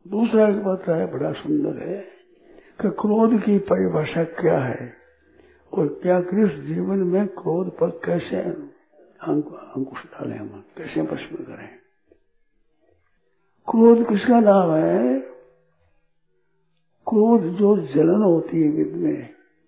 दूसरा एक बात है बड़ा सुंदर है कि क्रोध की परिभाषा क्या है और क्या कृष्ण जीवन में क्रोध पर कैसे अंकुश डालें, हम कैसे प्रश्न करें। क्रोध किसका नाम है? क्रोध जो जलन होती है विद में,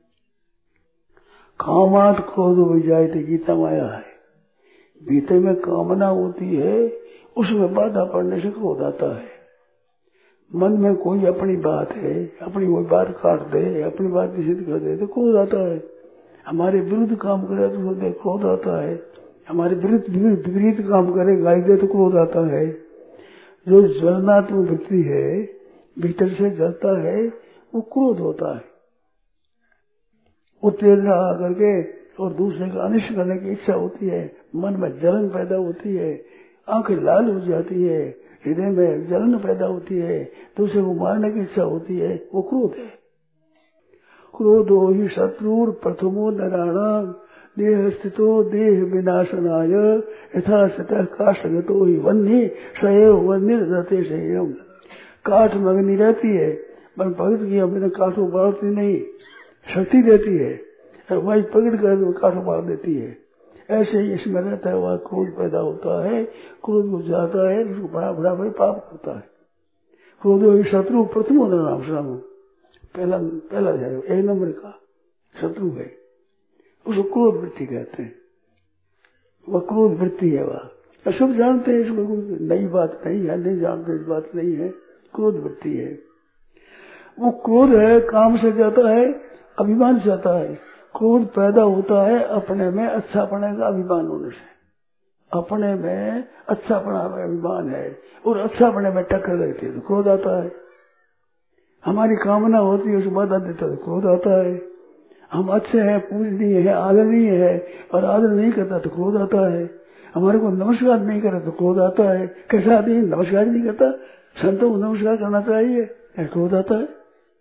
कामात क्रोध विजायते गीता माया है। भीतर में कामना होती है, उसमें बाधा पड़ने से क्रोध आता है। मन में कोई अपनी बात है, अपनी कोई बात काट दे, अपनी बात निषिद्ध कर दे तो क्रोध आता है। हमारे विरुद्ध काम करे तो क्रोध आता है। हमारे विपरीत काम करे, गाली दे तो क्रोध आता है। जो ज्वलनात्मक वृत्ति है, भीतर से जलता है, वो क्रोध होता है। उत्तेजना आकर के और दूसरे का अनिष्ट करने की इच्छा होती है, मन में जलन पैदा होती है, आंखें लाल हो जाती है, हृदय में जलन पैदा होती है, दूसरे को मारने की इच्छा होती है, वो क्रोध है। क्रोधो ही शत्रु प्रथमो नराणाम देह स्थितो देह विनाशनाय यथा सतः काष्ठगतो ही वन्नी सएव वन्नी रहते संयम। काठ में अग्नि रहती है, पर भगत की अपने काठों बाढ़ती नहीं, शक्ति देती है, वही पकड़ कर काठों बाढ़ देती है। ऐसे ही इसमें रहता है, वह क्रोध पैदा होता है, क्रोध को जाता है, उसको बड़ा बड़ा भाई पाप होता है। क्रोधो ही शत्रु प्रथमो नराणाम, पहला है, एक नंबर का शत्रु है, उसको क्रोध वृत्ति कहते हैं। वह क्रोध वृत्ति है। वह सब जानते हैं, इसमें कोई नई बात नहीं है, नहीं जानते इस बात नहीं है, क्रोध वृत्ति है। वो क्रोध है, काम से जाता है, अभिमान से जाता है। क्रोध पैदा होता है अपने में अच्छापने का अभिमान होने से। अपने में अच्छापना में अभिमान है और अच्छापने में टक्कर लगती है तो क्रोध आता है। हमारी कामना होती है, उसको बाधा देता है तो क्रोध आता है। हम अच्छे हैं, पूजनीय है, आदरणीय है और आदर नहीं करता तो क्रोध आता है। हमारे को नमस्कार नहीं करे तो क्रोध आता है। कैसा आदमी नमस्कार नहीं करता? संतों को नमस्कार करना चाहिए, क्रोध आता है।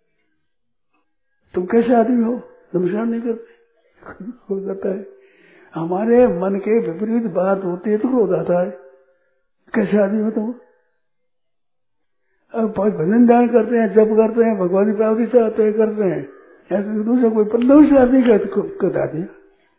तुम कैसे आदमी हो, नमस्कार नहीं करते, क्रोध आता है। हमारे मन के विपरीत बात होती है तो क्रोध आता है। कैसे आदमी हो तुम? अब भजन ध्यान करते हैं, जप करते हैं, भगवान की प्राप्ति चाहते हैं, करते हैं, ऐसे दूसरा कोई नमस्कार नहीं करते क्रोध आ गया।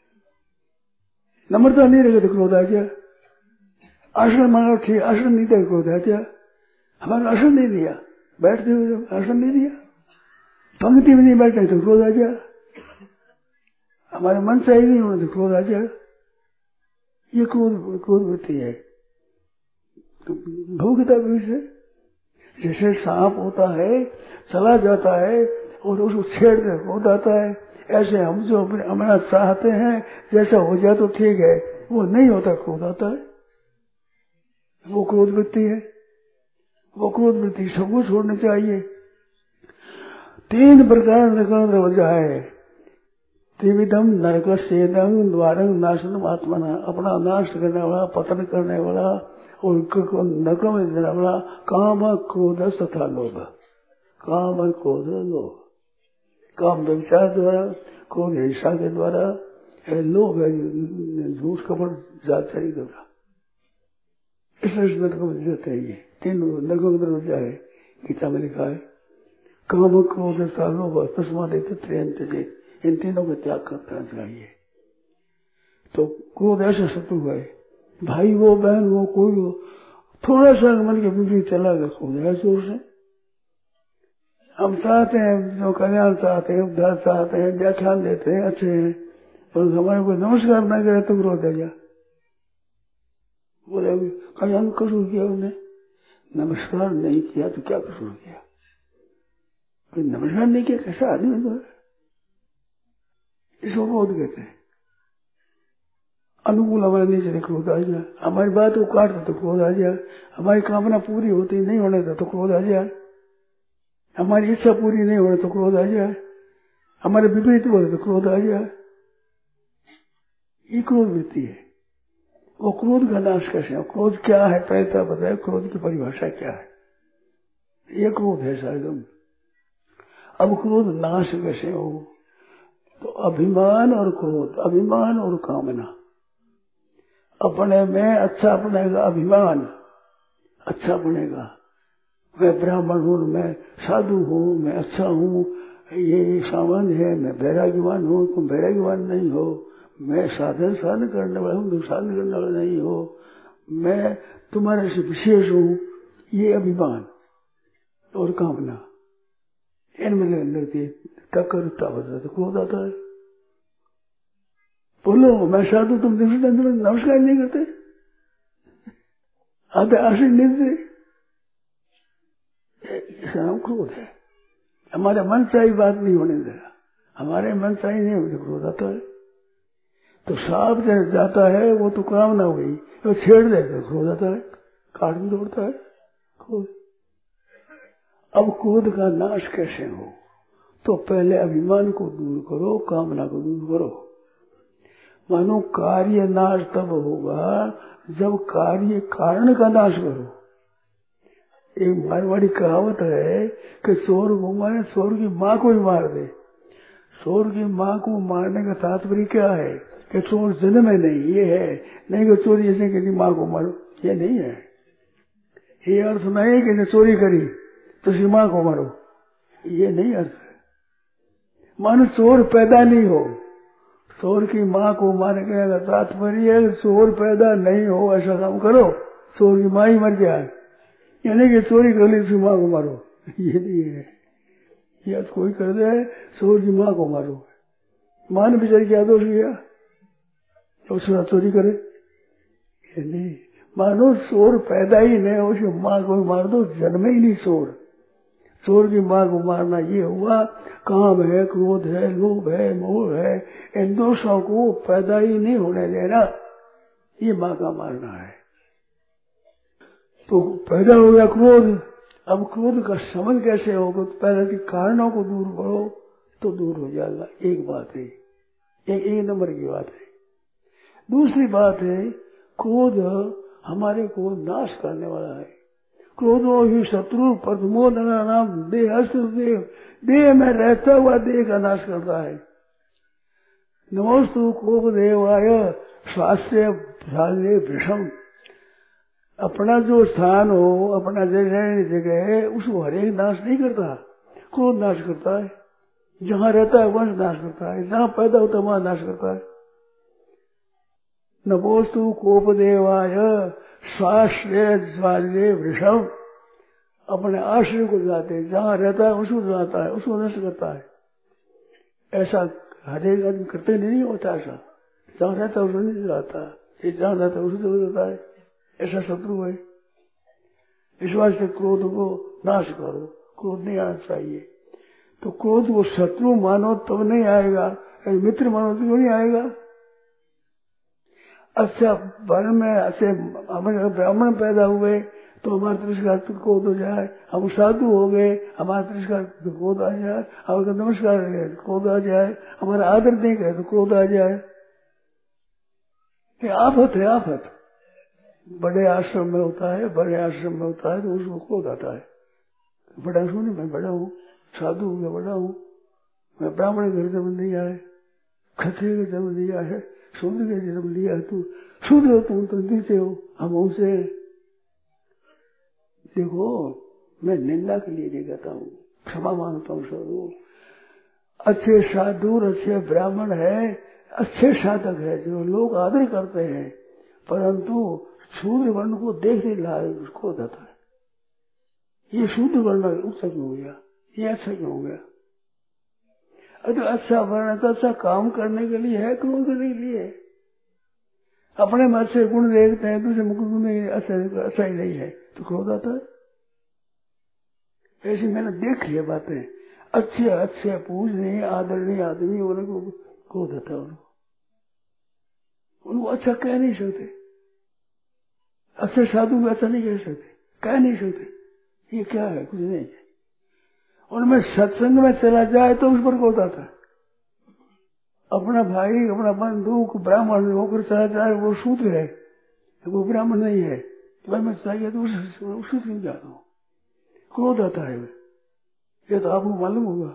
नम्रता नहीं रहे तो क्रोध आ गया। आश्रम मानो ठीक, आश्रम नहीं था क्रोध आ गया। हमारा आश्रम नहीं दिया, बैठते हुए आश्रम नहीं दिया, पंक्ति में नहीं बैठे तो क्रोध आ गया। हमारे मन सही नहीं होने तो क्रोध आ गया। ये क्रोध वृत्ति है। तो भोगता भी से जैसे सांप होता है, चला जाता है और उसको छेड़ कर क्रोध आता है, ऐसे हम जो हमारा चाहते हैं जैसा हो जाए तो ठीक है, वो नहीं होता क्रोध आता है। वो क्रोध वृत्ति है। वो क्रोध वृत्ति सबको छोड़नी चाहिए। 3 प्रकार नरक वजह है। त्रिविधम नरक सेदंग द्वारंग नाशनम आत्मना, अपना नाश करने वाला, पतन करने वाला और नरक में देने वाला काम क्रोध तथा लोभ। काम और क्रोध लोभ, काम व्यभिचार द्वारा, क्रोध हिंसा के द्वारा, लोभ झूठ कपट जाचारी द्वारा। इसलिए नरक में देते हैं। ये 3 नरक में जाए, गीता में लिखा है काम क्रोध तथा लोभ तस्मात् त्रियंत्यजेत्, इन तीनों का त्याग करना चाहिए। तो क्रोध ऐसा शत्रु है, भाई हो, बहन हो, कोई हो, थोड़ा सा मन के विपरीत चला गया क्रोध है जोर से। हम चाहते हैं, जो कल्याण चाहते हैं, उद्धार चाहते हैं, व्याख्यान देते हैं, अच्छे हैं, और हमारे को नमस्कार न करे तो क्रोध आ गया। बोले कल्याण कसूर किया उन्हें, नमस्कार नहीं किया तो क्या कसूर किया? नमस्कार नहीं किया, कैसा आदमी है? इसको क्रोध कहते हैं। अनुकूल हमारे नहीं चले क्रोध आ जाए, हमारी बात को काट दे तो क्रोध आ जाए, हमारी कामना पूरी होती नहीं होने दे तो क्रोध आ जाए, हमारी इच्छा पूरी नहीं होने तो क्रोध आ जाए, हमारे विपरीत बोले तो क्रोध आ जाए। ये क्रोध वृत्ति है। वो क्रोध का नाश कैसे? क्रोध क्या है पहले बताए, क्रोध की परिभाषा क्या है? ये क्रोध है शायद। अब क्रोध नाश कैसे हो? तो अभिमान और क्रोध, अभिमान और कामना, अपने में अच्छा बनेगा अभिमान, अच्छा बनेगा, मैं ब्राह्मण हूँ, मैं साधु हूँ, मैं अच्छा हूँ, ये सामान्य है, मैं वैराग्यवान हूँ, तुम वैराग्यवान नहीं हो, मैं साधन करने वाला हूँ, तुम साधन करने वाला नहीं हो, मैं तुम्हारे से विशेष हूँ, ये अभिमान और कामना इनमें लगती है। टक्कर होता तो क्रोध आता है। बोलो मैं साधु, तुम नमस्कार नहीं करते, आते आशीष नहीं देते, नाम क्रोध है। हमारे मन चाहिए बात नहीं होने देगा, हमारे मन चाहिए नहीं होने क्रोध आता है। तो सांप जब जाता है वो तो कामना हुई, वो छेड़ देते क्रोध आता है, काट में दौड़ता है क्रोध। अब क्रोध का नाश कैसे हो? तो पहले अभिमान को दूर करो, कामना को दूर करो। मानो कार्य नाश तब होगा जब कार्य कारण का नाश करो। एक मारवाड़ी कहावत है कि चोर को मारे, चोर की माँ को ही मार दे। चोर की माँ को मारने का तात्पर्य क्या है कि चोर जन्म है नहीं, ये है नहीं कि चोरी ऐसे कि माँ को मारो, ये नहीं है। ये अर्थ नहीं कि चोरी करी तो उसकी माँ को मारो, ये नहीं अर्थ है। मानो चोर पैदा नहीं हो, चोर की माँ को मारने का तात्पर्य चोर पैदा नहीं हो ऐसा काम करो, चोर की माँ ही मर जाए, यानी कि चोरी कर ली उसकी माँ को मारो, ये नहीं है। या कोई कर दे चोर की माँ को मारो, माँ ने बेचारी क्या दोष किया तो उसका चोरी करे, ये नहीं। मानो चोर पैदा ही नहीं हो, उसकी माँ को मार दो, जन्मे ही नहीं चोर। चोर की माँ को मारना ये हुआ काम है, क्रोध है, लोभ है, मोह है, इन दोषों को पैदा ही नहीं होने देना, ये माँ का मारना है। तो पैदा हो गया क्रोध। अब क्रोध का शमन कैसे होगा? तो पहले के कारणों को दूर करो तो दूर हो जाएगा। एक बात है, एक नंबर की बात है। दूसरी बात है, क्रोध हमारे को नाश करने वाला है। क्रोधो ही शत्रु प्रथमो नाम देह, देह में रहता हुआ देह का नाश करता है। नमोस्तु कोप देवाय स्वास्थ्य विषम। अपना जो स्थान हो, अपना जगह है, उसको हरेक नाश नहीं करता, क्रोध नाश करता है। जहाँ रहता है वंश नाश करता है, जहाँ पैदा होता है वहां नाश करता है। नमोस्तु कोप देवाय स्वाश्रय वृषभ। अपने आश्रय को जाते, जहाँ रहता है उसको जाता है, उसको नष्ट करता है। ऐसा हरेक आदमी करते नहीं होता, ऐसा जहाँ रहता है उसको नहीं जाता, जहाँ रहता है उसको जाता है, ऐसा शत्रु है। इस वास्ते क्रोध को नाश करो, क्रोध नहीं आना चाहिए। तो क्रोध को शत्रु मानो तब नहीं आएगा, मित्र मानो तो नहीं आएगा। अच्छा वर्ण में अच्छे हमारे ब्राह्मण पैदा हुए तो हमारा तिरस्कार क्रोध हो जाए, हम साधु हो गए हमारा तिरस्कार क्रोध आ जाए, हमारा नमस्कार क्रोध आ जाए, हमारा आदर नहीं करे तो क्रोध आ जाए। ये आफत है, आफत। बड़े आश्रम में होता है, बड़े आश्रम में होता है तो उसको क्रोध आता है। बड़ा सुने मैं बड़ा हूँ, साधु हूँ, मैं बड़ा हूँ, मैं ब्राह्मण घर जन्म नहीं आए, क्षत्रिय का जन्म लिया है, शूद्र का जन्म लिया है, तू शूद्र हो, तुम तो नीचे हो, हम उनसे। देखो मैं निंदा के लिए नहीं कहता हूँ, क्षमा मांगता हूँ सब। अच्छे साधु अच्छे ब्राह्मण है, अच्छे साधक है जो लोग आदर करते हैं, परंतु शूद्र वर्ण को देखने लाए उसको होता है, ये शूद्र वर्ण अच्छा क्यों हो गया, ये अच्छा क्यों हो गया? अरे अच्छा वर्ण तो अच्छा काम करने के लिए है, क्रोध करने के लिए? अपने में अच्छे गुण देखते हैं, दूसरे गुण में अच्छा ही नहीं है तो क्रोध आता है। ऐसी मैंने देख लिया बातें, अच्छे अच्छे पूजनीय आदरणीय आदमी उनको क्रोध आता है, उनको अच्छा कह नहीं सकते, अच्छे साधु को अच्छा नहीं कह सकते, कह नहीं सकते, ये क्या है? कुछ नहीं है। उनमें सत्संग में चला जाए तो उस पर क्रोध आता है। अपना भाई अपना बंधु ब्राह्मण होकर चला जाए, वो शूद्र है, वो ब्राह्मण नहीं है, तो मैं चाहिए तो उससे क्यों जाता हूँ, क्रोध आता है। ये तो आपको मालूम होगा,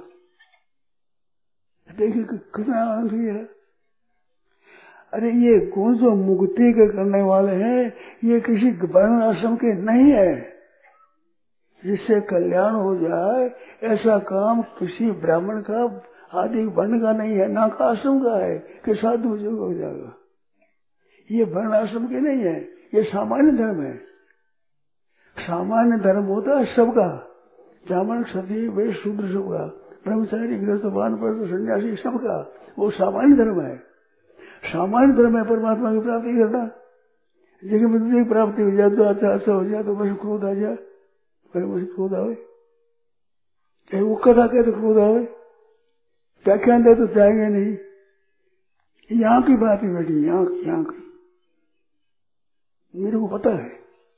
देखिए कितना आनंद है। अरे ये गुण जो मुक्ति के करने वाले हैं, ये किसी वर्ण आश्रम के नहीं है, जिससे कल्याण हो जाए ऐसा काम किसी ब्राह्मण का आदि वर्ण का नहीं है, ना का आश्रम का है कि साधु जो हो जाएगा। ये वर्ण आश्रम के नहीं है, ये सामान्य धर्म है। सामान्य धर्म होता है सबका, ब्राह्मण क्षत्रिय वैश्य शूद्र सबका, ब्रह्मचारी गृहस्थ वानप्रस्थ सन्यासी सबका, वो सामान्य धर्म है। सामान्य धर्म है परमात्मा की प्राप्ति करना। लेकिन मुझे की प्राप्ति हो जाए तो अच्छा हो जाए तो बस क्रोध आ जाए, बस क्रोध आवे, चाहे वो कथा कहे तो क्रोध आवे, व्याख्यान दे तो चाहेंगे नहीं। यहाँ की बात ही बेटी, यहाँ की मेरे को पता है,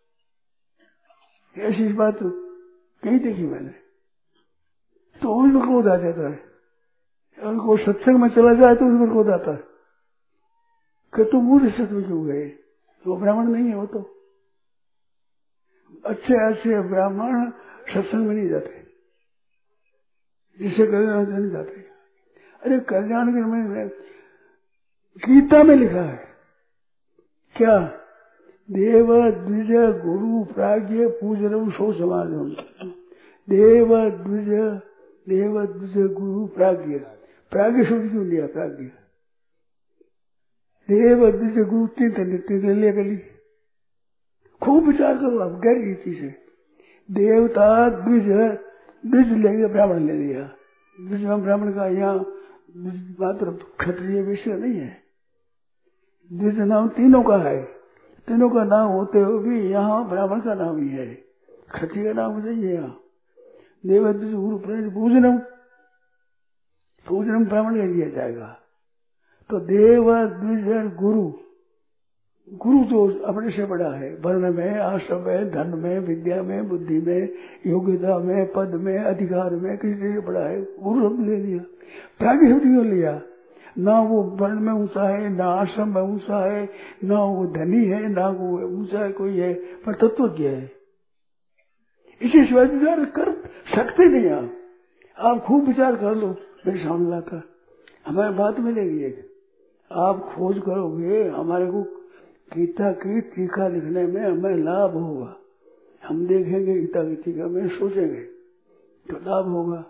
ऐसी बात कहीं देखी मैंने। तो उनको क्रोध आ जाता है, उनको सत्संग में चला जाए तो उनको क्रोध आता है कि तुम मूर्ख सत्संग क्यों गए, वो ब्राह्मण नहीं है। वो तो अच्छे ब्राह्मण सत्संग में नहीं जाते, जिससे कल्याण नहीं जाते। अरे कल्याण के में गीता में लिखा है क्या, देव द्विज गुरु प्राज्ञ पूजनम सो समाजम। देव द्विज गुरु प्राज्ञ, प्राज्ञ शब्द क्यों लिया, प्राज्ञ देव द्विज गुरु तीन ले खूब विचार करो आप गहरी रीति से। देवता द्विज लेंगे, ब्राह्मण ले लिया। द्विज ब्राह्मण का यहाँ मात्र क्षत्रिय विषय नहीं है, द्विज नाम तीनों का है, तीनों का नाम होते हुए भी यहाँ ब्राह्मण का नाम ही है, क्षत्रिय का नाम नहीं है। यहाँ देव द्विज गुरु पूजनम ब्राह्मण ले लिया जाएगा। तो देव द्विज गुरु तो अपने से बड़ा है, वर्ण में, आश्रम में, धन में, विद्या में, बुद्धि में, योग्यता में, पद में, अधिकार में, किसी से बड़ा है, गुरु शब्द ले लिया। प्राज्ञ शब्द क्यों लिया, ना वो वर्ण में ऊंचा है, ना आश्रम में ऊंचा है, ना वो धनी है, ना वो ऊंचा है कोई है, पर तत्वज्ञ है। इसी सिवाय विचार कर सकते नहीं आप खूब विचार कर लो मेरे सामने लाकर, हमारी बात मिलेगी। आप खोज करोगे, हमारे को गीता की टीका लिखने में हमें लाभ होगा। हम देखेंगे गीता की टीका में, सोचेंगे तो लाभ होगा।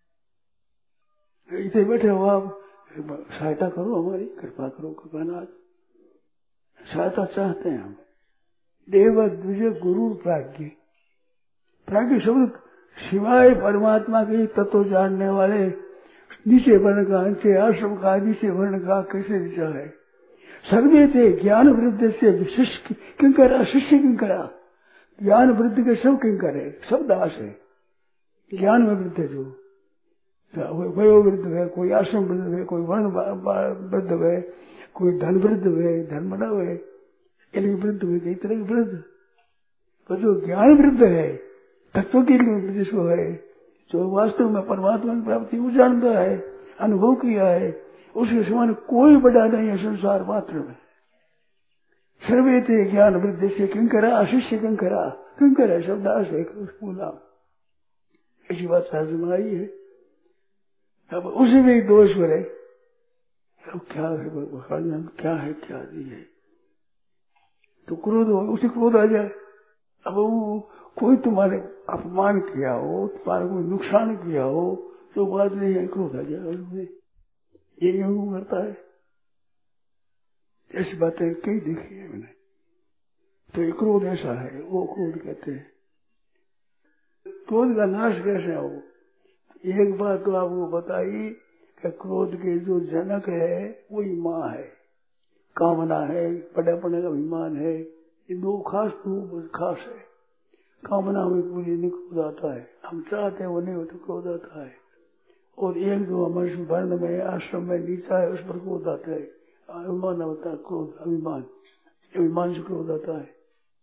इतने बैठे हो आप, सहायता करो, हमारी कृपा करो, कृपानाथ सहायता चाहते हैं हम। देव द्विज गुरु प्राज्ञ, प्राज्ञ शब्द सिवाय परमात्मा के तत्व जानने वाले नीचे वर्ण का, नीचे आश्रम का, नीचे वर्ण का कैसे नीचा है। सर्वे थे ज्ञान वृद्धि से शिष्य किंकरा, शिष्य किंकरा, ज्ञान वृद्धि के सब किंकर है, सब दास है। ज्ञान में वृद्धि जो वयो वृद्ध है, कोई आश्रम वृद्ध है, कोई वर्ण वृद्ध है, कोई धन वृद्ध है, धन बना है, वृद्ध है, कई तरह की वृद्ध। तो जो ज्ञान वृद्ध है, तत्व के लिए जिसको है, जो वास्तव में परमात्मा की प्राप्ति वो जानता है, अनुभव किया है, उसके समान कोई बड़ा नहीं है संसार मात्र में। सर्वे थे ज्ञान वृद्धि से किंकरा, शिष्य किंकरा, किंकर है शब्दास है बोला, ऐसी बात शास्त्र में आई है। अब उसी में दोष भरे, अब क्या है भगवान, क्या है क्या नहीं है, तो क्रोध हो, उसे क्रोध आ जाए। अब वो कोई तुम्हारे अपमान किया हो, तुम्हारे कोई नुकसान किया हो, तो बात नहीं है, क्रोध आ जाएगा उसमें। ये यूं करता है, ऐसी बातें कई देखी है मैंने। तो ये क्रोध ऐसा है, वो क्रोध कहते हैं। क्रोध का नाश कैसे हो, एक बात तो आपको बताई कि क्रोध के जो जनक है वही माँ है, कामना है, बड़ेपने का अभिमान है, ये दो खास है। कामना में पूरी नहीं क्रोध आता है, हम चाहते हैं वो नहीं हो तो क्रोध आता है। और एक जो हमारे वर्ण में, आश्रम में नीचा है, उस पर क्रोध आता है, अभिमान होता है, क्रोध अभिमान से क्रोध आता है।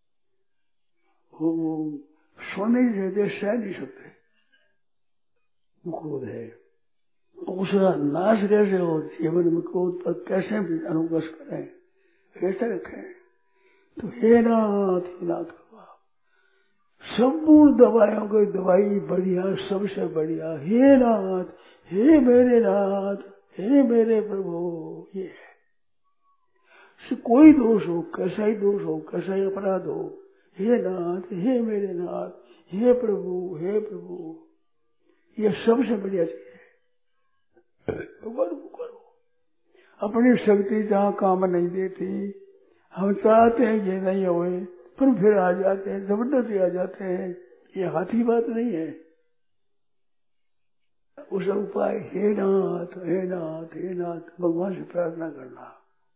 वो सोने रहते सह नहीं सकते, क्रोध है। उसका नाश कैसे हो, जीवन में क्रोध पर कैसे भी अनुग्रह करें, कैसे रखें। तो हे नाथ संपूर्ण दवाइयों की दवाई बढ़िया, सबसे बढ़िया हे नाथ, हे मेरे नाथ, हे मेरे प्रभु, ये है। कोई दोष हो, कैसा ही दोष हो, कैसा ही अपराध हो, हे नाथ, हे मेरे नाथ, हे प्रभु, ये सबसे बढ़िया चीज है। भगवान को करो। अपनी शक्ति जहाँ काम नहीं देती, हम चाहते हैं ये नहीं होए, पर फिर आ जाते हैं, जबरदस्ती आ जाते हैं। ये हाथी बात नहीं है। उस उपाय हे नाथ, हे नाथ, हे नाथ, भगवान से प्रार्थना करना।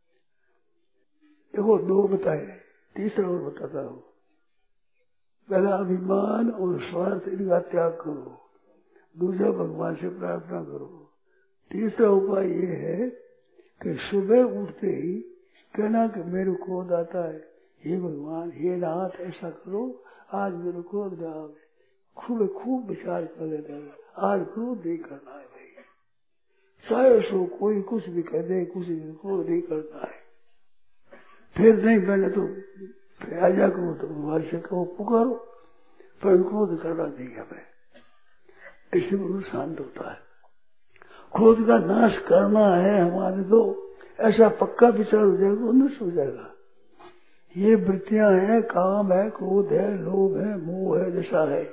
देखो 2 बताए, तीसरा और बताता हूँ। पहला अभिमान और स्वार्थ इनका त्याग करो, दूसरा भगवान से प्रार्थना करो। तीसरा उपाय ये है कि सुबह उठते ही कहना कि मेरे क्रोध आता है, हे भगवान, हे नाथ, ऐसा करो आज मेरे क्रोध आ गए। खूब विचार कर लेते हैं, आज क्रोध नहीं करना है भाई, चाहे सो कोई कुछ भी कह दे, कुछ भी क्रोध नहीं करना है। फिर नहीं मैंने तो आजा करो तो भगवान से कहो, पुकारो, पर क्रोध करना नहीं है भाई। इससे बहुत शांत होता है। क्रोध का नाश करना है हमारे, तो ऐसा पक्का विचार हो जाएगा, वो नष्ट हो जाएगा। ये वृत्तियां हैं, काम है, क्रोध है, लोभ है, मोह है, दशा है।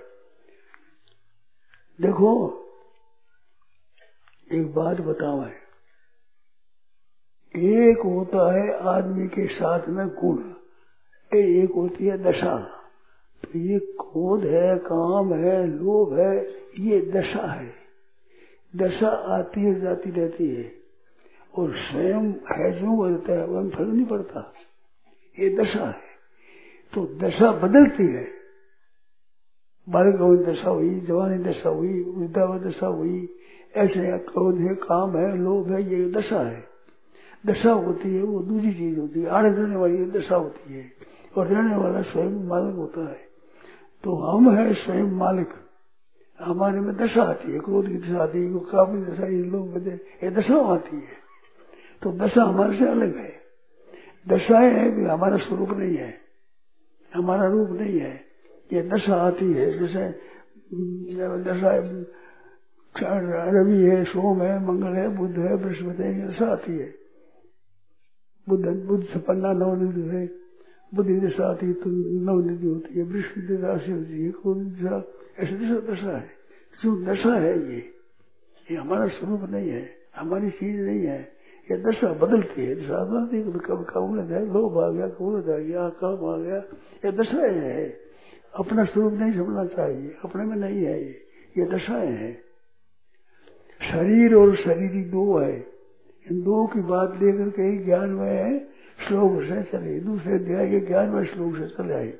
देखो एक बात बताओ है, एक होता है आदमी के साथ में गुण, एक होती है दशा। तो ये क्रोध है, काम है, लोभ है, ये दशा है। दशा आती है, जाती रहती है, और स्वयं है जो बदलता है, वह फर्क नहीं पड़ता। ये दशा है। तो दशा बदलती है। बालक दशा हुई, जवानी दशा हुई, वृद्धावस्था दशा हुई, ऐसे क्रोध है, काम है, लोभ है, ये दशा है। दशा होती है वो दूसरी चीज होती है, आड़े रहने वाली दशा होती है, और रहने वाला स्वयं मालिक होता है। तो हम है स्वयं मालिक, हमारे में दशा आती है, क्रोध की दशा आती है, काम की दशा, लोग ये दशा आती है। तो दशा हमारे से अलग है। दशाएं है कि हमारा स्वरूप नहीं है, हमारा रूप नहीं है। ये दशा आती है, जैसे दशा रवि है, सोम है, मंगल है, बुध है, बृहस्पति है, दशा आती है। बुध से 15 नवनिधि है, बुद्धि दशा आती है तो नवनिधि होती है, बृहस्पति राशि होती है, कोई दशा, ऐसी दशा है। जो दशा है ये हमारा स्वरूप नहीं है, हमारी चीज नहीं है। ये दशा बदलती है, दशा बदलती है, कब कब है, लोभ आ गया, क्रोध आ गया, काम आ गया, ये दशाएं है। अपना स्वरूप नहीं समझना चाहिए, अपने में नहीं है ये दशाएं हैं। शरीर और शरीरी 2 है, इन 2 की बात लेकर के 11वें श्लोक से चले, दूसरे अध्याय के 11वें श्लोक से चले आए।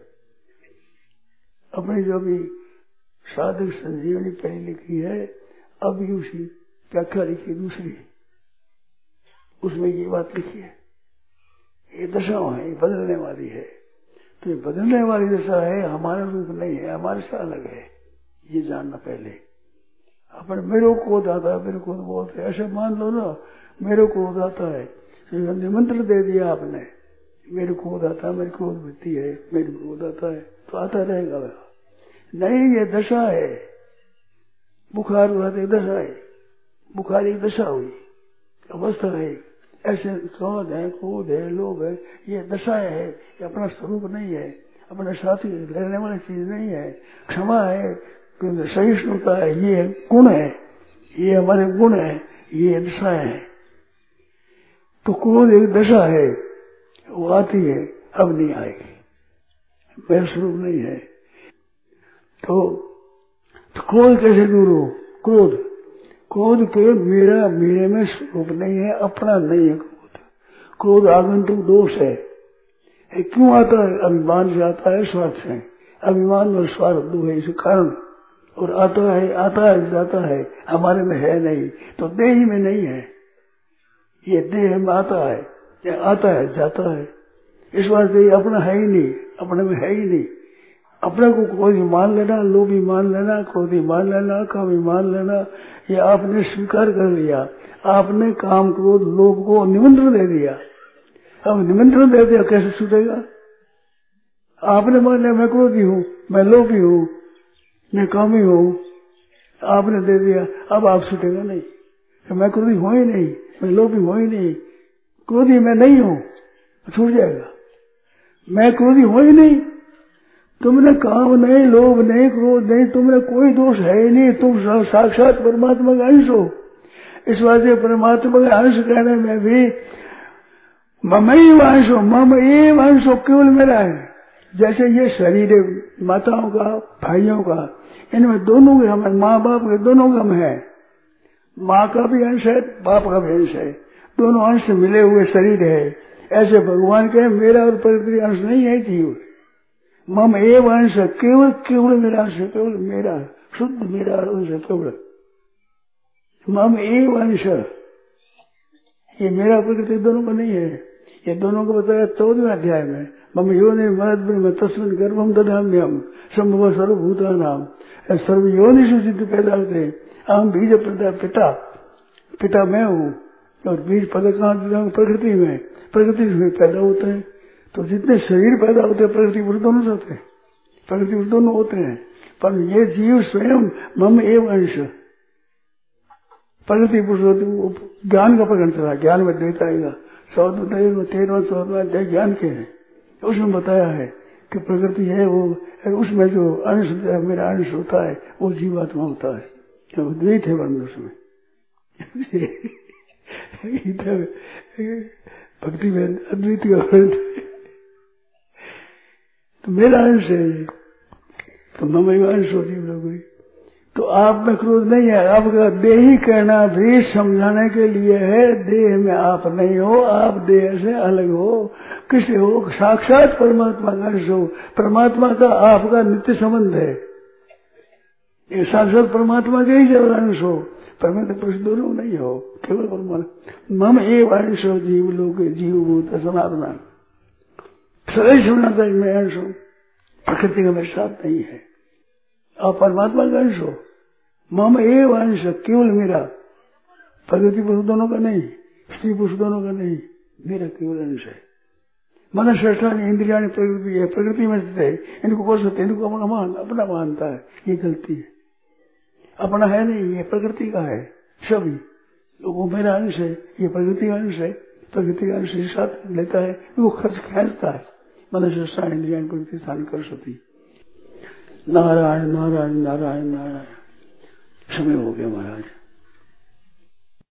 अपनी जो भी साधक संजीवनी पढ़ी लिखी है, अभी उसी व्याख्या लिखी दूसरी, उसमें ये बात लिखी है। ये दशा है, ये बदलने वाली है। तो ये बदलने वाली दशा है, हमारा रूप नहीं है, हमारे से अलग है, ये जानना पहले। अपन मेरे को आता है, मेरे को बोलते ऐसे मान लो ना, मेरे को आता है, निमंत्रण दे दिया आपने, मेरे को आता है, मेरी क्रोध वृत्ति है, मेरे को आता है, तो आता रहेगा। नहीं, ये दशा है। बुखार हुआ तो दशा है, बुखार एक दशा हुई, अवस्था है। ऐसे क्रोध है, क्रोध है, लोभ है, ये दशाएं है, ये अपना स्वरूप नहीं है, अपने साथ रहने वाली चीज नहीं है। क्षमा है, सहिष्णुता है, ये गुण है, ये हमारे गुण है, ये दशाएं है। तो क्रोध एक दशा है, वो आती है, अब नहीं आएगी, मेरा स्वरूप नहीं है। तो क्रोध कैसे दूर हो? क्रोध के मेरे में स्वरूप नहीं है, अपना नहीं है। क्रोध आगंतुक दोष है। क्यों आता है? अभिमान से आता है, स्वार्थ से। अभिमान और स्वार्थ 2 है इस कारण, और आता है जाता है, हमारे में है नहीं, तो देह में नहीं है। ये देह में आता है जाता है, इस वास्ते अपना है ही नहीं, अपने में है ही नहीं। अपने को क्रोधी मान लेना, लोभी मान लेना, क्रोधी मान लेना, कामी मान लेना, ये आपने स्वीकार कर लिया। आपने काम, क्रोध, लोभ को निमंत्रण दे दिया। अब निमंत्रण दे दिया, कैसे छूटेगा? आपने मान लिया मैं क्रोधी हूँ, मैं लोभी हूँ, मैं कामी हूँ, आपने दे दिया। अब आप छूटेगा नहीं, मैं क्रोधी हूँ ही नहीं, मैं लोभी हूँ ही नहीं, क्रोधी मैं नहीं हूँ, छूट जाएगा। मैं क्रोधी हूँ ही नहीं, तुमने काम नहीं, लोभ नहीं, क्रोध नहीं, तुमने कोई दोष है ही नहीं। तुम साक्षात परमात्मा का अंश हो। इस वजह से परमात्मा का अंश कहने में भी मम एव अंश हो, मम एव अंश हो, केवल मेरा है। जैसे ये शरीर है माताओं का, भाइयों का, इनमें दोनों के हम है, माँ बाप के दोनों का हम है। माँ का भी अंश है, बाप का भी अंश है, दोनों अंश मिले हुए शरीर है। ऐसे भगवान के मेरा और प्रकृति अंश नहीं है जीव। मम एव अंश, केवल केवल मेरा अंश, केवल मेरा, शुद्ध मेरा अंश केवल। मम एव अंश, ये मेरा प्रकृति दोनों का नहीं है। ये दोनों को बताया 14वें अध्याय में। मम योनि मद ब्रह्म तस्मिन् गर्भम दधाम्यहम् संभव सर्वभूता नाम सर्व योनिषु सिद्ध पैदा होते। अहम बीज प्रदा पिता, पिता मैं हूँ। और बीज पद कहाँ देता हूँ? प्रकृति में, प्रकृति में पैदा होते हैं। तो जितने शरीर पैदा होते हैं प्रकृति पुरुष दोनों से होते हैं, प्रकृति पुरुष दोनों होते हैं। पर ये जीव स्वयं मम एव अंश, प्रकृति पुरुष होते, वो ज्ञान का प्रकरण चला। ज्ञान में देता आएगा 13वां ज्ञान के है, उसमें बताया है कि प्रकृति है वो, उसमें जो अंश मेरा अंश होता है वो जीवात्मा होता है। तो द्वैत है वर्ण उसमें। भक्ति में अद्वैत का वर्ण, तो मेरा अंश है, तो मम एव अंश हो जीव लोग। तो आप में क्रोध नहीं है। आपका देही कहना भी समझाने के लिए है। देह में आप नहीं हो, आप देह से अलग हो। किसी हो? साक्षात परमात्मा का अंश हो। परमात्मा का आपका नित्य संबंध है। ये साक्षात परमात्मा के ही जब अंश हो, परमात्मा पुरुष दोनों नहीं हो, केवल परमात्मा। मम एव अंश हो जीव लोग, जीवभूत सनातन। सदैव सुनना चाहिए मैं अंश हूँ, प्रकृति का मेरे साथ नहीं है। आप परमात्मा का अंश हो। मम एव अंश, केवल मेरा, प्रकृति पुरुष दोनों का नहीं, स्त्री पुरुष दोनों का नहीं, मेरा केवल अंश है। मन श्रेष्ठानि इंद्रियाणि प्रकृति है, प्रकृति में स्थित है। इनको कौन सकते, इनको अपना मानता है, ये गलती है। अपना है नहीं, ये प्रकृति का है सभी। वो मेरा अंश है, ये प्रकृति का अंश है। प्रकृति का अंश साथ लेता है, वो खर्च खेलता है। मन श्रेष्ठानि इंद्रियाणि प्रकृति स्थान कर सकती। नारायण नारायण नारायण नारायण। समय हो गया महाराज।